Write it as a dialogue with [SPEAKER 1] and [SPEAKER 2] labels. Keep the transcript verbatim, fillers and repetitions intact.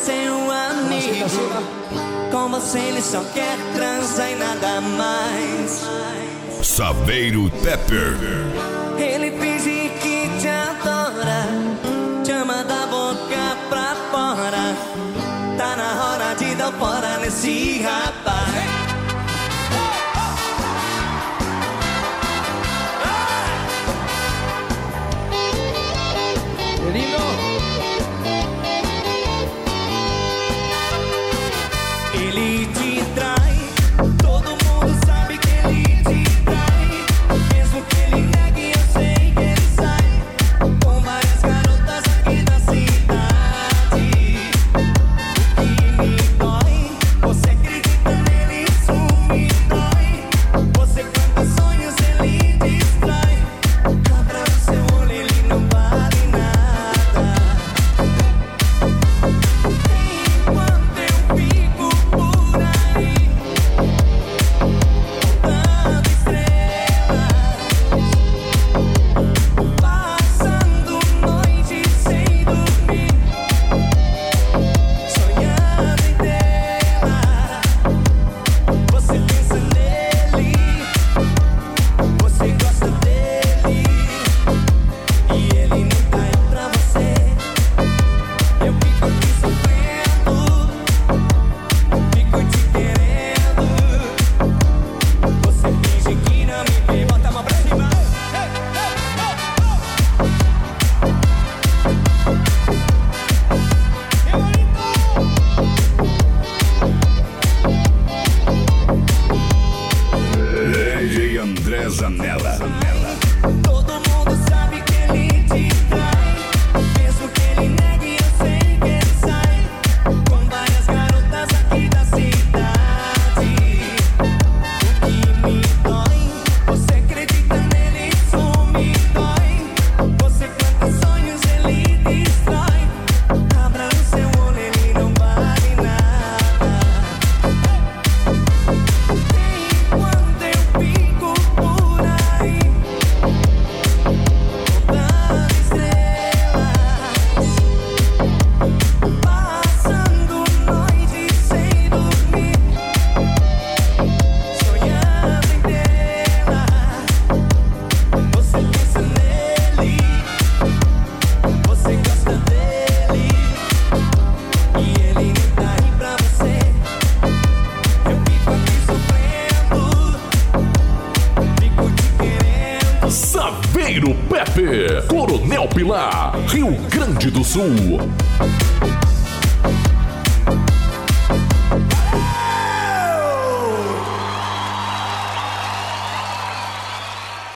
[SPEAKER 1] seu amigo. Com você ele só quer transar e nada mais.
[SPEAKER 2] Saveiro Pepper.
[SPEAKER 1] Ele finge que te adora, te ama da boca pra fora. Tá na hora de dar fora nesse rapaz. Ele te trai, todo mundo sabe que ele te trai. Mesmo que ele negue, eu sei que ele sai com várias garotas aqui da cidade. O que me dói, você acredita nele, isso me dói. Você canta sonhos, ele destrói. Abra o seu olho, ele não vale nada. Enquanto eu fico por aí, contando estrelas, passando noite sem dormir, sonhando em tê-la. Você pensa nele, você gosta dele, e ele nem tá aí pra você. Eu fico aqui sofrendo, fico te querendo. Você finge que não me vê, bota a mão pra cima.
[SPEAKER 2] D J André Zanella.
[SPEAKER 1] Todo mundo sabe que ele te trai. Mesmo que ele negue, eu sei que ele sai com várias garotas aqui da cidade. O que me dói, você acredita nele, isso me dói. Você canta sonhos, ele destrói. Abra o seu olho, ele não vale nada. Enquanto eu fico por aí, contando estrelas, passando noite sem dormir, sonhando em tê-la. Você pensa nele, você gosta dele, e ele nem tá aí pra você. Eu fico aqui sofrendo, fico te querendo.
[SPEAKER 3] Saveiro Pepper, Coronel Pilar, Rio Grande do Sul.